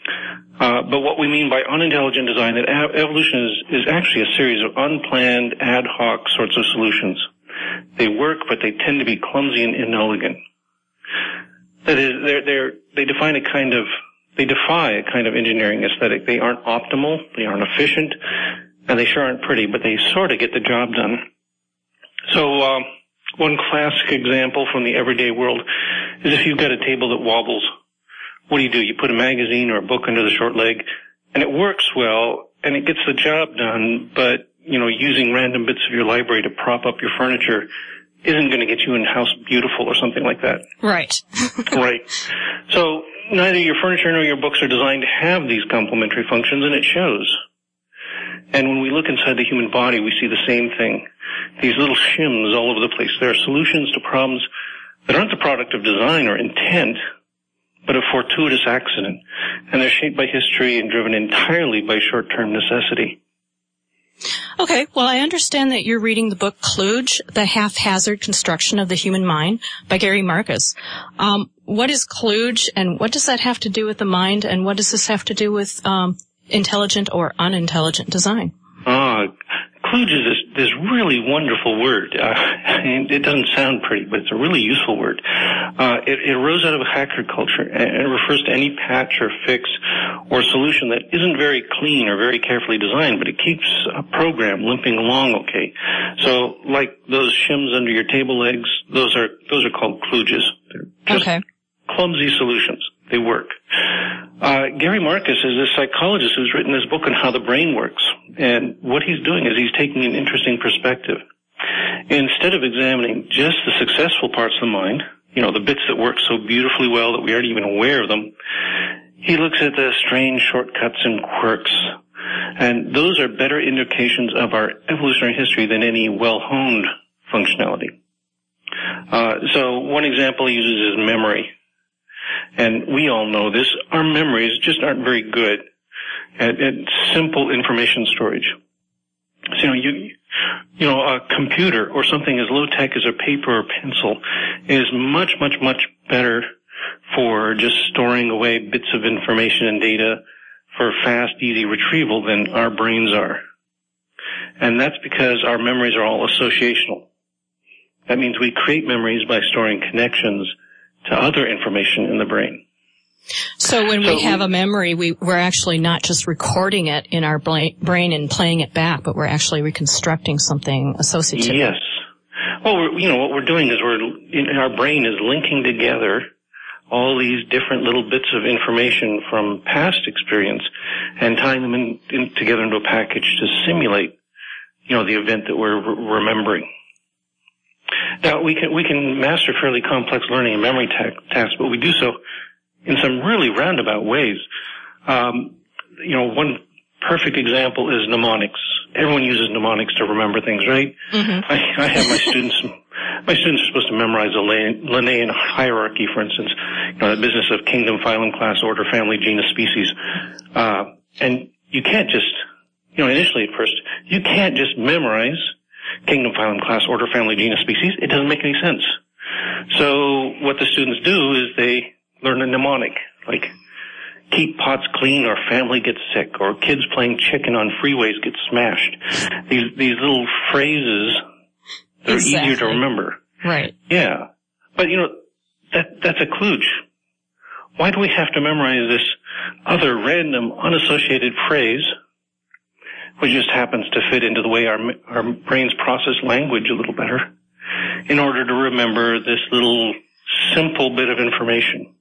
S17: Uh, but what we mean by unintelligent design, that evolution is, is actually a series of unplanned, ad hoc sorts of solutions. They work, but they tend to be clumsy and inelegant. That is, they're, they're, they define a kind of, they defy a kind of engineering aesthetic. They aren't optimal, they aren't efficient, and they sure aren't pretty, but they sort of get the job done. So, uh, one classic example from the everyday world is if you've got a table that wobbles. What do you do? You put a magazine or a book under the short leg, and it works well, and it gets the job done, but, you know, using random bits of your library to prop up your furniture isn't going to get you in house beautiful or something like that.
S16: Right.
S17: Right. So neither your furniture nor your books are designed to have these complementary functions, and it shows. And when we look inside the human body, we see the same thing. These little shims all over the place. There are solutions to problems that aren't the product of design or intent, but a fortuitous accident, and they're shaped by history and driven entirely by short-term necessity.
S16: Okay, well, I understand that you're reading the book Kludge, The Haphazard Construction of the Human Mind by Gary Marcus. Um, what is Kludge, and what does that have to do with the mind, and what does this have to do with um, intelligent or unintelligent design?
S17: Ah, Kludge is this, this really wonderful word. Uh, it doesn't sound pretty, but it's a really useful word. Uh, it, it arose out of hacker culture, and it refers to any patch or fix or solution that isn't very clean or very carefully designed, but it keeps a program limping along okay. So, like those shims under your table legs, those are those are called kludges. They're just
S16: okay.
S17: clumsy solutions. They work. Uh, Gary Marcus is a psychologist who's written this book on how the brain works. And what he's doing is he's taking an interesting perspective. Instead of examining just the successful parts of the mind, you know, the bits that work so beautifully well that we aren't even aware of them, he looks at the strange shortcuts and quirks. And those are better indications of our evolutionary history than any well-honed functionality. Uh, so one example he uses is memory. And we all know this. Our memories just aren't very good at, at simple information storage. So, you know, you, you know, a computer or something as low-tech as a paper or pencil is much, much, much better for just storing away bits of information and data for fast, easy retrieval than our brains are. And that's because our memories are all associational. That means we create memories by storing connections to other information in the brain.
S16: So when
S17: So
S16: we have a memory, we, we're actually not just recording it in our bla- brain and playing it back, but we're actually reconstructing something associated.
S17: Yes. Well, we're, you know, what we're doing is we're, in, our brain is linking together all these different little bits of information from past experience and tying them in, in, together into a package to simulate, you know, the event that we're re- remembering. Now, we can, we can master fairly complex learning and memory ta- tasks, but we do so in some really roundabout ways. Um, you know, one perfect example is mnemonics. Everyone uses mnemonics to remember things, right?
S16: Mm-hmm.
S17: I, I have my students, my students are supposed to memorize a Linnaean hierarchy, for instance, you know, the business of kingdom, phylum, class, order, family, genus, species. Uh, and you can't just, you know, initially at first, you can't just memorize kingdom, phylum, class, order, family, genus, species. It doesn't make any sense. So what the students do is they learn a mnemonic, like keep pots clean or family gets sick, or kids playing chicken on freeways get smashed. These these little phrases that
S16: exactly.
S17: are easier to remember.
S16: Right.
S17: Yeah. But, you know, that that's a kludge. Why do we have to memorize this other random, unassociated phrase, which just happens to fit into the way our our brains process language a little better, in order to remember this little simple bit of information?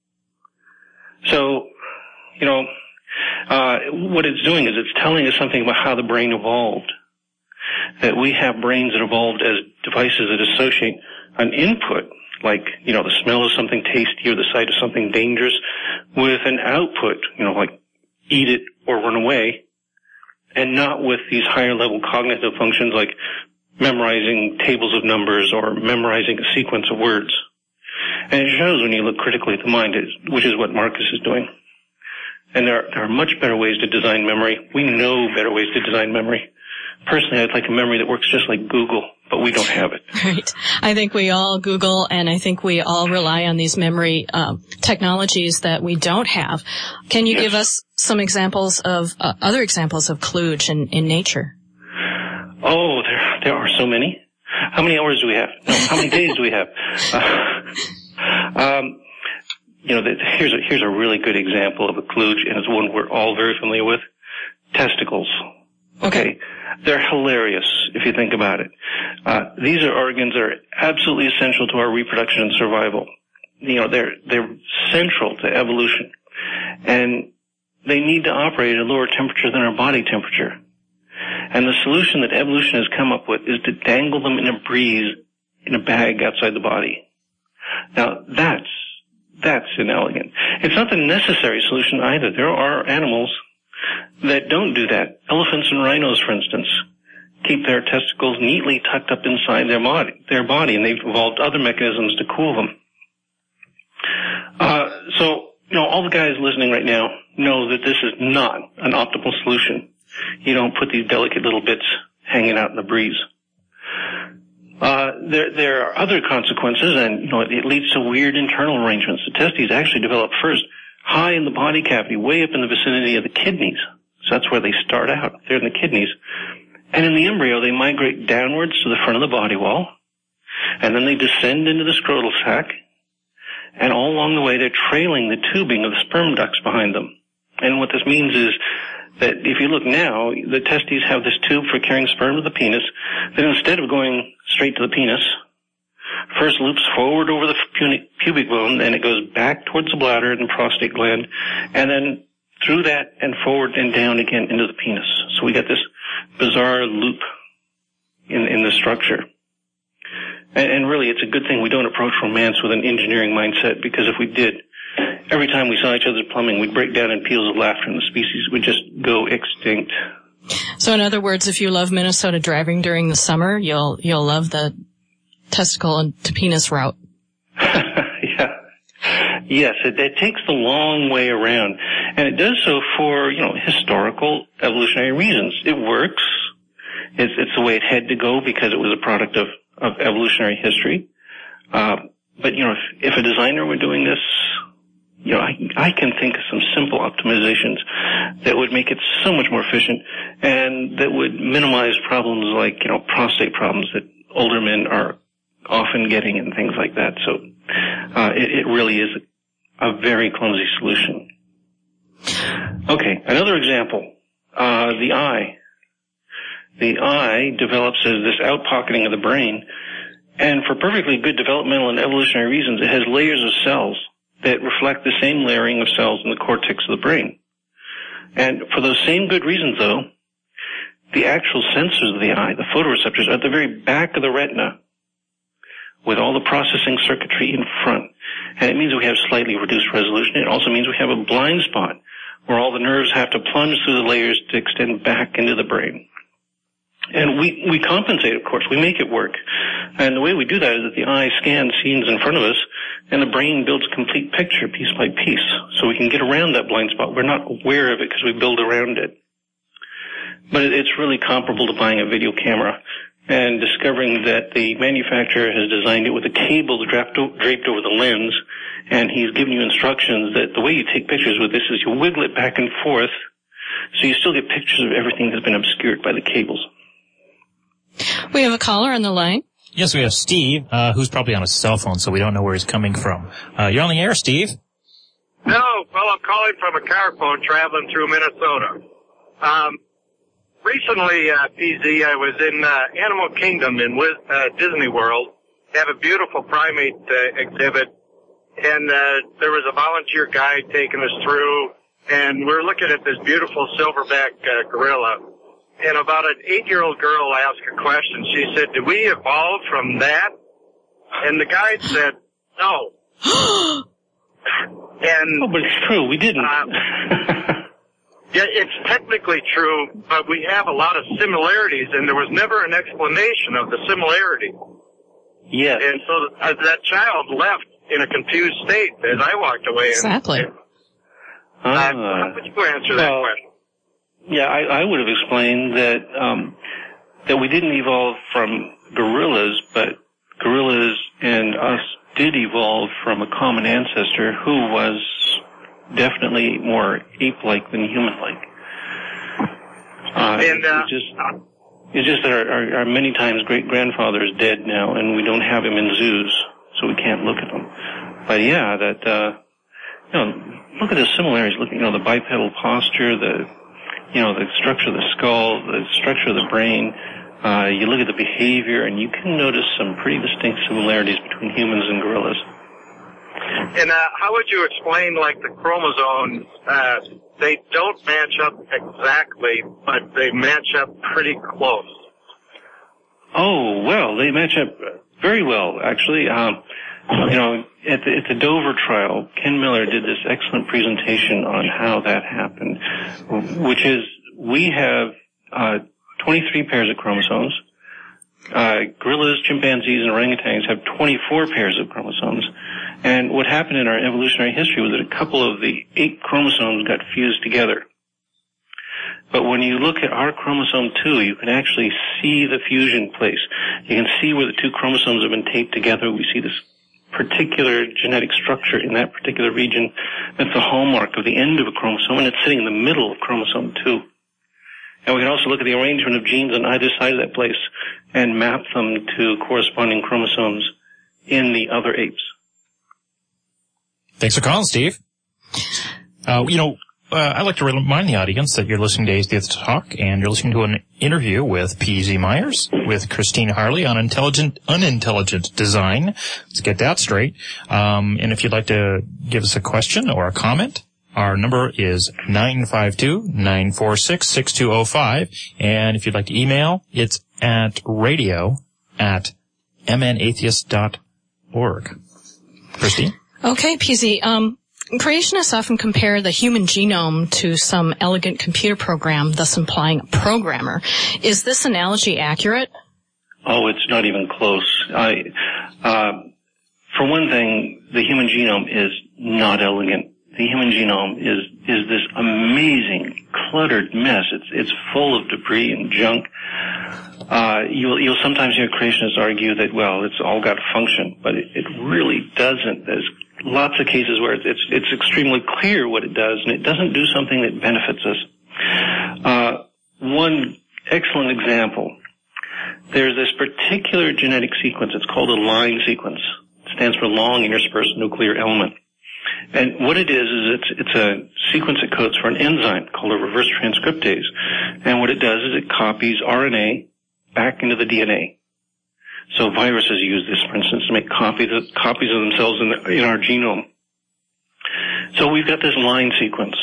S17: So, you know, uh, what it's doing is it's telling us something about how the brain evolved. That we have brains that evolved as devices that associate an input, like, you know, the smell of something tasty or the sight of something dangerous, with an output, you know, like eat it or run away, and not with these higher level cognitive functions like memorizing tables of numbers or memorizing a sequence of words. And it shows when you look critically at the mind, which is what Marcus is doing. And there are, there are much better ways to design memory. We know better ways to design memory. Personally, I'd like a memory that works just like Google, but we don't have it.
S16: Right. I think we all Google, and I think we all rely on these memory um, technologies that we don't have. Can you yes. give us some examples of, uh, other examples of kludge in, in nature?
S17: Oh, there, there are so many. How many hours do we have? No, how many days do we have? Uh, um, you know, the, here's a, here's a really good example of a kludge, and it's one we're all very familiar with. Testicles. Okay. They're hilarious if you think about it. Uh, these are organs that are absolutely essential to our reproduction and survival. You know, they're, they're central to evolution. And they need to operate at a lower temperature than our body temperature. And the solution that evolution has come up with is to dangle them in a breeze in a bag outside the body. Now, that's, that's inelegant. It's not the necessary solution either. There are animals that don't do that. Elephants and rhinos, for instance, keep their testicles neatly tucked up inside their body, their body, and they've evolved other mechanisms to cool them. Uh, so, you know, all the guys listening right now know that this is not an optimal solution. You don't put these delicate little bits hanging out in the breeze. Uh, there, there are other consequences, and, you know, it, it leads to weird internal arrangements. The testes actually develop first high in the body cavity, way up in the vicinity of the kidneys. So that's where they start out. They're in the kidneys. And in the embryo, they migrate downwards to the front of the body wall, and then they descend into the scrotal sac, and all along the way, they're trailing the tubing of the sperm ducts behind them. And what this means is that if you look now, the testes have this tube for carrying sperm to the penis, that instead of going straight to the penis, first loops forward over the pubic bone, and it goes back towards the bladder and the prostate gland, and then through that and forward and down again into the penis. So we got this bizarre loop in, in the structure. And, and really, it's a good thing we don't approach romance with an engineering mindset, because if we did, every time we saw each other's plumbing, we'd break down in peals of laughter, and the species would just go extinct.
S16: So in other words, if you love Minnesota driving during the summer, you'll you'll love the testicle and to penis route.
S17: Yeah. Yes, it, it takes the long way around, and it does so for, you know, historical evolutionary reasons. It works. It's, it's the way it had to go because it was a product of, of evolutionary history. Uh, but, you know, if, if a designer were doing this, you know, I, I can think of some simple optimizations that would make it so much more efficient and that would minimize problems like, you know, prostate problems that older men are often getting and things like that. So, uh, it, it really is a very clumsy solution. Okay, another example, uh, the eye. The eye develops as this outpocketing of the brain, and for perfectly good developmental and evolutionary reasons, it has layers of cells that reflect the same layering of cells in the cortex of the brain. And for those same good reasons, though, the actual sensors of the eye, the photoreceptors, are at the very back of the retina with all the processing circuitry in front. And it means we have slightly reduced resolution. It also means we have a blind spot where all the nerves have to plunge through the layers to extend back into the brain. And we, we compensate, of course. We make it work. And the way we do that is that the eye scans scenes in front of us, and the brain builds a complete picture piece by piece. So we can get around that blind spot. We're not aware of it because we build around it. But it, it's really comparable to buying a video camera and discovering that the manufacturer has designed it with a cable draped, draped over the lens, and he's given you instructions that the way you take pictures with this is you wiggle it back and forth, so you still get pictures of everything that's been obscured by the cables.
S16: We have a caller on the line.
S8: Yes, we have Steve, uh, who's probably on a cell phone, so we don't know where he's coming from. Uh, you're on the air, Steve.
S18: No, well, I'm calling from a car phone traveling through Minnesota. Um, recently, uh, P Z, I was in uh, Animal Kingdom in uh, Disney World. They have a beautiful primate uh, exhibit, and uh, there was a volunteer guide taking us through, and we're looking at this beautiful silverback uh, gorilla. And about an eight-year-old girl asked a question. She said, did we evolve from that? And the guide said, no. and
S17: Oh, but it's true. We didn't.
S18: Uh, yeah, it's technically true, but we have a lot of similarities, and there was never an explanation of the similarity.
S17: Yes.
S18: And so uh, that child left in a confused state as I walked away.
S16: Exactly.
S18: And, uh, uh, how would you answer that
S17: well,
S18: question?
S17: Yeah, I, I would have explained that um, that we didn't evolve from gorillas, but gorillas and us did evolve from a common ancestor who was definitely more ape-like than human-like. Uh,
S18: and, uh,
S17: it's just, it's just that our, our, our many times great-grandfather is dead now, and we don't have him in zoos, so we can't look at them. But yeah, that uh, you know, look at the similarities. Look, you know, the bipedal posture, the you know, the structure of the skull, the structure of the brain. Uh, you look at the behavior, and you can notice some pretty distinct similarities between humans and gorillas.
S18: And uh, how would you explain, like, the chromosomes? Uh, they don't match up exactly, but they match up pretty close.
S17: Oh, well, they match up very well, actually. Um, you know, at the, at the Dover trial, Ken Miller did this excellent presentation on how that happened, which is we have uh, twenty-three pairs of chromosomes. Uh, gorillas, chimpanzees, and orangutans have twenty-four pairs of chromosomes. And what happened in our evolutionary history was that a couple of the eight chromosomes got fused together. But when you look at our chromosome two, you can actually see the fusion place. You can see where the two chromosomes have been taped together. We see this particular genetic structure in that particular region. That's the hallmark of the end of a chromosome, and it's sitting in the middle of chromosome two. And we can also look at the arrangement of genes on either side of that place and map them to corresponding chromosomes in the other apes.
S8: Thanks for calling, Steve. Uh, you know, uh, I'd like to remind the audience that you're listening to Atheist Talk, and you're listening to an interview with P Z Myers, with Christine Harley on intelligent, unintelligent design. Let's get that straight. Um, and if you'd like to give us a question or a comment, our number is nine five two, nine four six, six two zero five. And if you'd like to email, it's at radio at m n atheist dot org. Christine?
S16: Okay, P Z. Um, creationists often compare the human genome to some elegant computer program, thus implying a programmer. Is this analogy accurate?
S17: Oh, it's not even close. I, uh, for one thing, the human genome is not elegant. The human genome is is this amazing, cluttered mess. It's it's full of debris and junk. Uh, you'll you'll sometimes hear creationists argue that, well, it's all got a function, but it, it really doesn't. There's lots of cases where it's, it's it's extremely clear what it does, and it doesn't do something that benefits us. Uh, one excellent example. There's this particular genetic sequence. It's called a line sequence. It stands for long interspersed nuclear element. And what it is, is it's, it's a sequence that codes for an enzyme called a reverse transcriptase. And what it does is it copies R N A back into the D N A. So viruses use this, for instance, to make copies of, copies of themselves in, the, in our genome. So we've got this line sequence.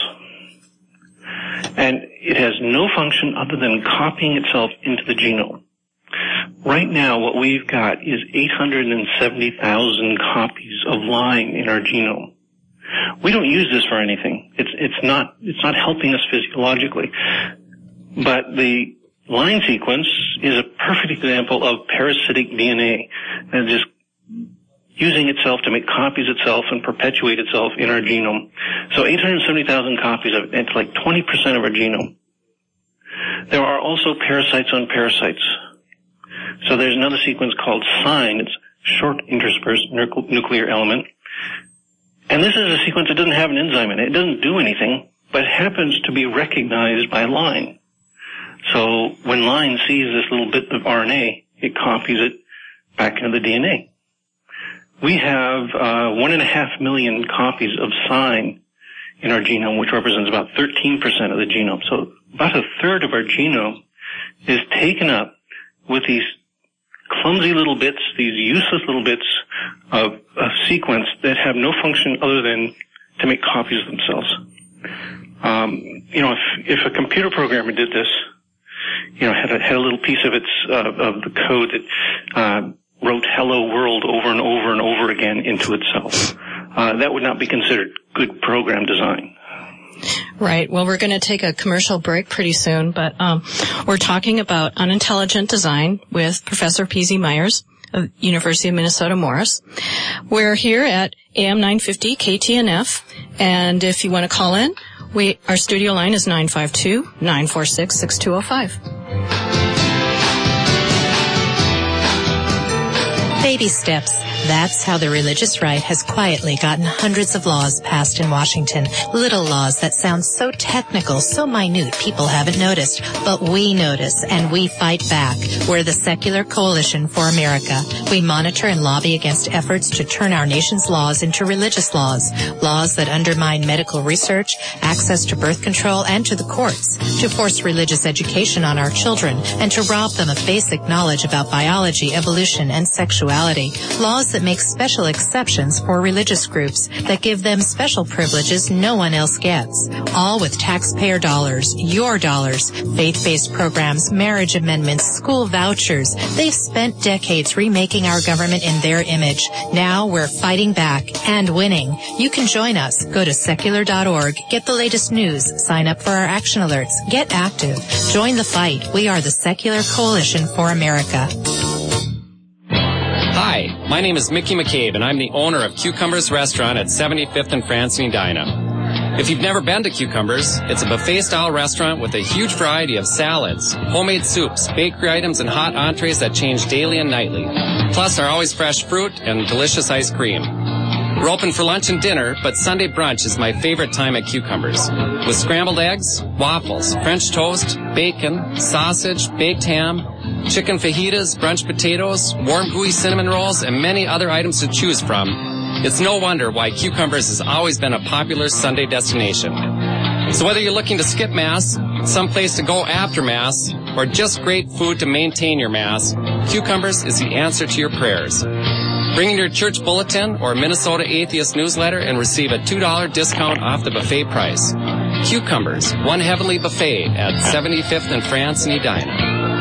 S17: And it has no function other than copying itself into the genome. Right now, what we've got is eight hundred seventy thousand copies of line in our genome. We don't use this for anything. It's, it's not, it's not helping us physiologically. But the line sequence is a perfect example of parasitic D N A and just using itself to make copies itself and perpetuate itself in our genome. So eight hundred seventy thousand copies of it, it's like twenty percent of our genome. There are also parasites on parasites. So there's another sequence called SIGN. It's short interspersed nuclear element. And this is a sequence that doesn't have an enzyme in it. It doesn't do anything, but happens to be recognized by line. So when line sees this little bit of R N A, it copies it back into the D N A. We have uh, one and a half million copies of SIGN in our genome, which represents about thirteen percent of the genome. So about a third of our genome is taken up with these clumsy little bits, these useless little bits of a sequence that have no function other than to make copies of themselves. Um, you know, if, if a computer programmer did this, you know, had a, had a little piece of its uh, of the code that uh, wrote "Hello World" over and over and over again into itself, uh, that would not be considered good program design.
S16: Right. Well, we're going to take a commercial break pretty soon, but um, we're talking about unintelligent design with Professor P Z Myers of University of Minnesota Morris. We're here at A M nine fifty K T N F, and if you want to call in, we our studio line is nine five two, nine four six, six two zero five.
S5: Baby steps. That's how the religious right has quietly gotten hundreds of laws passed in Washington. Little laws that sound so technical, so minute, people haven't noticed. But we notice, and we fight back. We're the Secular Coalition for America. We monitor and lobby against efforts to turn our nation's laws into religious laws. Laws that undermine medical research, access to birth control, and to the courts. To force religious education on our children, and to rob them of basic knowledge about biology, evolution, and sexuality. Laws that make special exceptions for religious groups, that give them special privileges no one else gets. All with taxpayer dollars, your dollars. Faith-based programs, marriage amendments, school vouchers. They've spent decades remaking our government in their image. Now we're fighting back and winning. You can join us. Go to secular dot org. Get the latest news. Sign up for our action alerts. Get active. Join the fight. We are the Secular Coalition for America.
S19: Hi, my name is Mickey McCabe, and I'm the owner of Cucumbers Restaurant at seventy-fifth and France and Edina. If you've never been to Cucumbers, it's a buffet-style restaurant with a huge variety of salads, homemade soups, bakery items, and hot entrees that change daily and nightly. Plus our always fresh fruit and delicious ice cream. We're open for lunch and dinner, but Sunday brunch is my favorite time at Cucumbers. With scrambled eggs, waffles, French toast, bacon, sausage, baked ham, chicken fajitas, brunch potatoes, warm gooey cinnamon rolls, and many other items to choose from, it's no wonder why Cucumbers has always been a popular Sunday destination. So whether you're looking to skip Mass, someplace to go after Mass, or just great food to maintain your Mass, Cucumbers is the answer to your prayers. Bring in your church bulletin or Minnesota Atheist newsletter and receive a two dollar discount off the buffet price. Cucumbers, one heavenly buffet at seventy-fifth and France in Edina.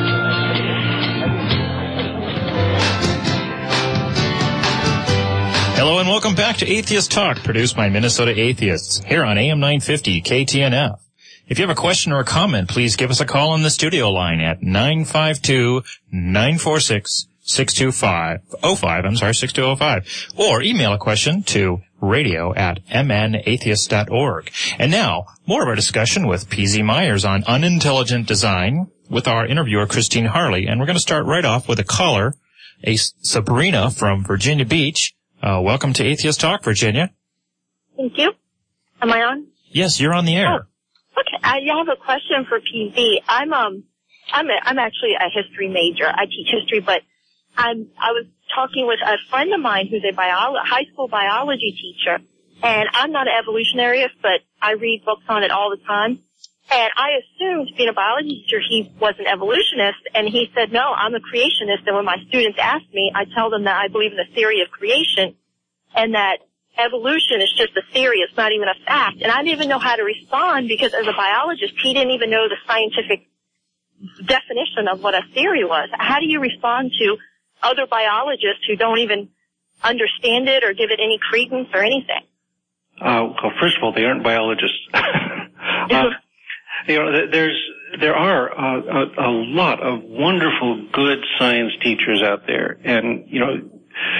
S8: Hello and welcome back to Atheist Talk, produced by Minnesota Atheists, here on A M nine fifty K T N F. If you have a question or a comment, please give us a call on the studio line at nine five two, nine four six, six two five oh five, I'm sorry, six two oh five, or email a question to radio at m n atheist dot org. And now, more of our discussion with P Z Myers on unintelligent design with our interviewer, Christine Harley. And we're going to start right off with a caller, a Sabrina from Virginia Beach. Uh, welcome to Atheist Talk, Virginia.
S20: Thank you. Am I on?
S8: Yes, you're on the air.
S20: Oh, okay. I have a question for P Z. I'm, um, I'm, a, I'm actually a history major. I teach history, but I'm, I was talking with a friend of mine who's a bio- high school biology teacher, And I'm not an evolutionarist, but I read books on it all the time. And I assumed, being a biology teacher, he was an evolutionist, and he said, no, I'm a creationist. And when my students ask me, I tell them that I believe in the theory of creation and that evolution is just a theory. It's not even a fact. And I didn't even know how to respond because as a biologist, he didn't even know the scientific definition of what a theory was. How do you respond to other biologists who don't even understand it or give it any credence or anything?
S17: Uh, well, first of all, they aren't biologists. uh, you know, there's, there are uh, a, a lot of wonderful, good science teachers out there. And, you know,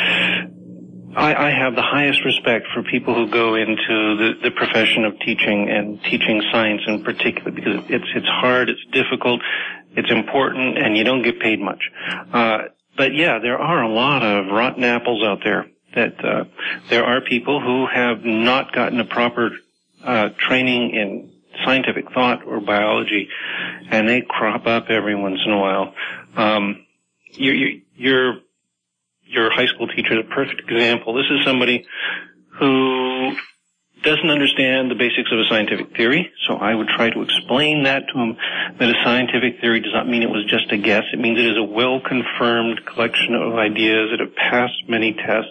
S17: I, I have the highest respect for people who go into the, the profession of teaching and teaching science in particular because it's, it's hard, it's difficult, it's important, and you don't get paid much. Uh, but yeah, there are a lot of rotten apples out there that, uh, there are people who have not gotten a proper, uh, training in scientific thought or biology, and they crop up every once in a while. Um, you, you, you're, your high school teacher is a perfect example. This is somebody who doesn't understand the basics of a scientific theory, so I would try to explain that to him, that a scientific theory does not mean it was just a guess. It means it is a well-confirmed collection of ideas that have passed many tests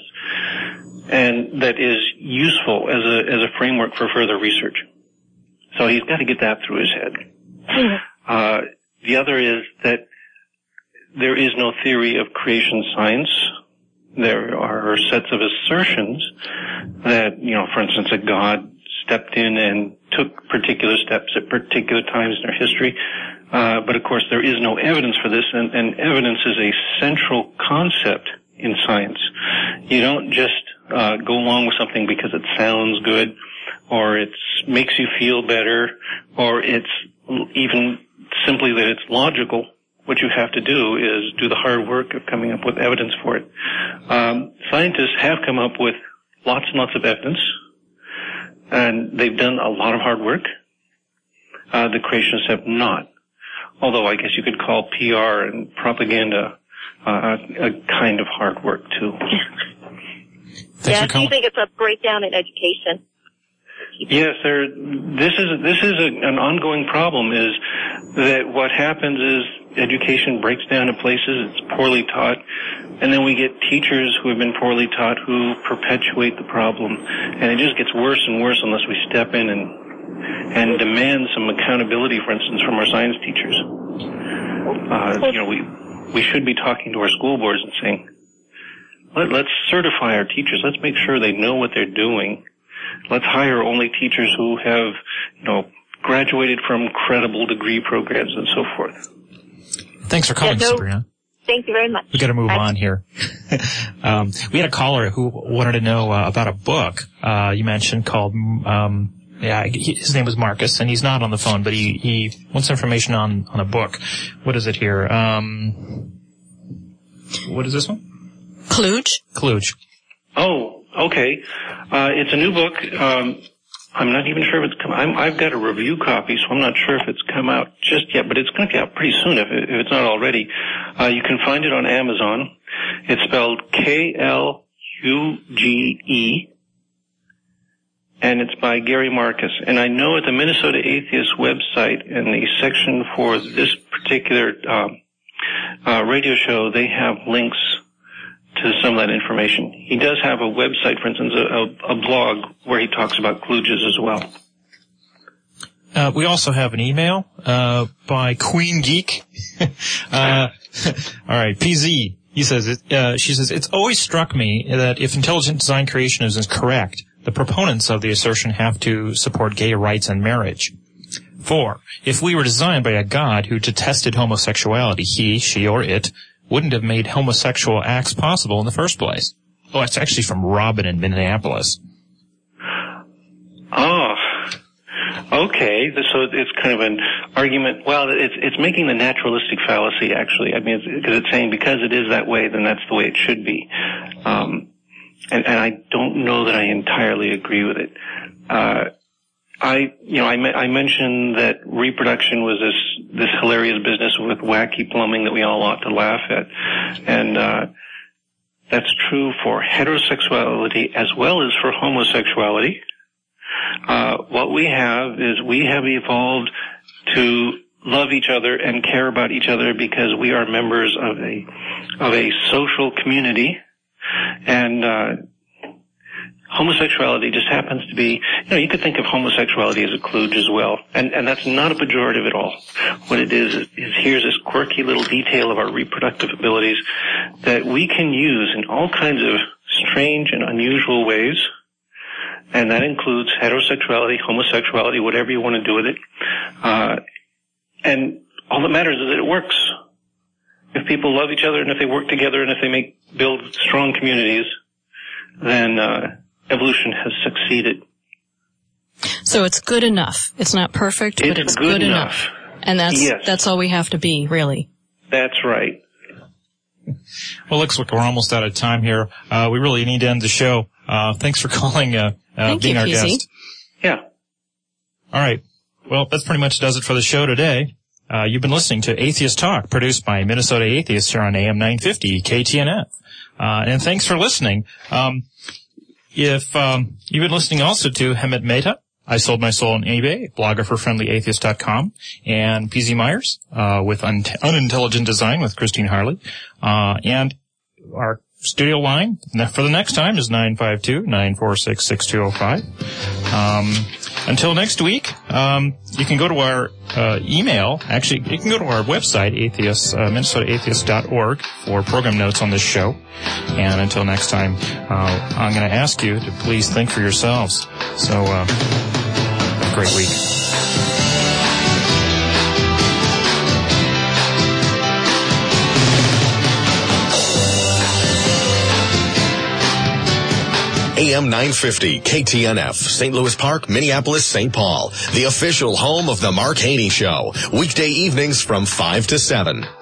S17: and that is useful as a, as a framework for further research. So he's got to get that through his head. Uh, the other is that there is no theory of creation science. There are sets of assertions that, you know, for instance, a God stepped in and took particular steps at particular times in our history. Uh, but of course, there is no evidence for this, and, and evidence is a central concept in science. You don't just uh, go along with something because it sounds good, or it makes you feel better, or it's even simply that it's logical. What you have to do is do the hard work of coming up with evidence for it. Um, scientists have come up with lots and lots of evidence, and they've done a lot of hard work. Uh, the creationists have not. Although I guess you could call P R and propaganda uh, a, a kind of hard work too.
S20: Yeah, do you think it's a breakdown in education?
S17: Yes, there. This is this is a, an ongoing problem. Is that what happens is education breaks down in places, it's poorly taught, and then we get teachers who have been poorly taught who perpetuate the problem, and it just gets worse and worse unless we step in and and demand some accountability, for instance, from our science teachers. Uh, you know, we we should be talking to our school boards and saying, Let, let's certify our teachers. Let's make sure they know what they're doing. Let's hire only teachers who have, you know, graduated from credible degree programs and so forth.
S8: Thanks for calling,
S20: yeah, no,
S8: Sabrina.
S20: Thank you very much.
S8: We got to move
S20: Bye.
S8: on here. um, we had a caller who wanted to know uh, about a book uh, you mentioned called. Um, yeah, he, his name was Marcus, and he's not on the phone, but he he wants information on on a book. What is it here? Um, what is this one?
S16: Kluge.
S8: Kluge.
S17: Oh, okay. Uh, it's a new book. Um, I'm not even sure if it's come. I'm, I've got a review copy, so I'm not sure if it's come out just yet, but it's going to be out pretty soon if, it, if it's not already. Uh, you can find it on Amazon. It's spelled K L U G E, and it's by Gary Marcus. And I know at the Minnesota Atheist website, in the section for this particular um, uh, radio show, they have links to some of that information. He does have a website, for instance, a, a blog where he talks about kludges as well.
S8: Uh, we also have an email uh, by Queen Geek. uh, all right, P Z. He says, it, uh, she says, it's always struck me that if intelligent design creationism is correct, the proponents of the assertion have to support gay rights and marriage. Four, if we were designed by a god who detested homosexuality, he, she, or it wouldn't have made homosexual acts possible in the first place. Oh, it's actually from Robin in Minneapolis.
S17: Oh, okay. So it's kind of an argument. Well, it's it's making the naturalistic fallacy, actually. I mean, it's, because it's saying because it is that way, then that's the way it should be. Um, and, and I don't know that I entirely agree with it. Uh, I, you know, I, me- I mentioned that reproduction was this, this hilarious business with wacky plumbing that we all ought to laugh at. And, uh, That's true for heterosexuality as well as for homosexuality. Uh, what we have is we have evolved to love each other and care about each other because we are members of a of a social community, and uh, homosexuality just happens to be, you know, you could think of homosexuality as a kludge as well, and and that's not a pejorative at all. What it is is, is here's this quirky little detail of our reproductive abilities that we can use in all kinds of strange and unusual ways. And that includes heterosexuality, homosexuality, whatever you want to do with it. Uh, and all that matters is that it works. If people love each other and if they work together and if they make build strong communities, then uh, evolution has succeeded.
S16: So it's good enough. It's not perfect,
S17: it's
S16: but it's
S17: good,
S16: good enough.
S17: enough.
S16: And that's
S17: yes.
S16: that's all we have to be, really.
S17: That's right.
S8: Well, looks like we're almost out of time here. Uh, we really need to end the show. Uh, thanks for calling, uh, uh
S16: Thank
S8: being
S16: you,
S8: our
S16: P Z.
S8: guest.
S17: Yeah.
S8: All right. Well, that pretty much does it for the show today. Uh, you've been listening to Atheist Talk, produced by Minnesota Atheists here on A M nine fifty K T N F. Uh, and thanks for listening. Um, if, um, you've been listening also to Hemant Mehta, I Sold My Soul on eBay, blogger for friendly atheist dot com, and P Z Myers, uh, with Un- Unintelligent Design with Christine Harley. Uh, and our studio line for the next time is nine five two, nine four six, six two zero five. Um, until next week, um, you can go to our uh, email. Actually, you can go to our website, atheist, uh, Minnesota Atheist dot org, for program notes on this show. And until next time, uh, I'm going to ask you to please think for yourselves. So, uh, have a great week.
S2: A M nine fifty K T N F, Saint Louis Park, Minneapolis, Saint Paul. The official home of the Mark Haney Show. Weekday evenings from five to seven.